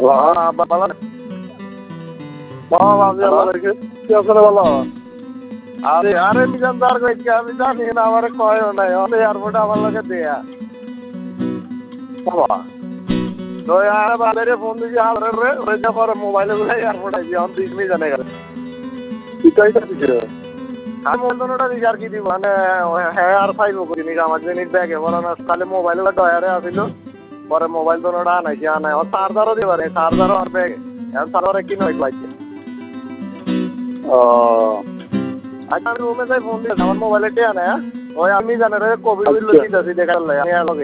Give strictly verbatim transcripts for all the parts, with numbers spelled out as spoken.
হ্যাঁ ভালো বাবা আমি আল্লাহ রেখে কি আছে রে ভালো আরে আরে মিজান দার কইছি আমি জানি না আমারে কয়ও নাই ওরে এয়ারপোর্টে আমার লগে দেয়া বাবা তো আর বাজারে ফোন দিছি আরে রে ওই যে পরে মোবাইলে গুলো এয়ারপোর্টে আইছি আমি দিস মি জানে গেল এটাইটা দিছে আমি মন্তনটা দিছি আর কি দিব মানে হ্যাঁ আর ফাইল করিনি আমার জিনিস ব্যাগে বড় না তাহলে মোবাইল গুলো ডয়ারে আসিল পরে মোবাইল তো ওটা আনাইছি আনাই আর চার্জারও দিবার চার্জারও আর ব্যাগে এখন চার্জারে কিনে হইতে পারছে ও আচ্ছা আমি রুমে যাই ফোন দিয়েছি আমার মোবাইলে টিয়া না ওই আমি জানে রে কোভিড হইল দিতেছি দেখার লাই আমি আর লগে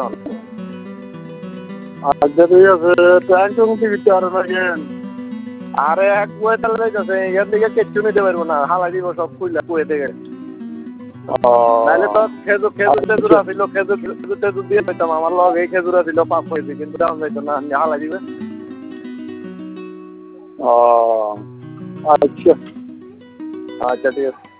আচ্ছা ঠিক আছে ট্যাঙ্ক টুঙ্ক দিতে আর লাগেন আরে এক কুয়ে তালে যাইতেছে এর দিকে কিচ্ছু নিতে পারবো না হালাই দিব সব কুইলা কুয়ে থেকে নাহলে তো খেজুর খেজুর টেজুর আসিল খেজুর খেজুর টেজুর দিয়ে পেতাম আমার লগে এই খেজুর আসিল পাঁচ হয়েছে কিন্তু দাম যাইতো না হালাই দিবে ও আচ্ছা আচ্ছা ঠিক আছে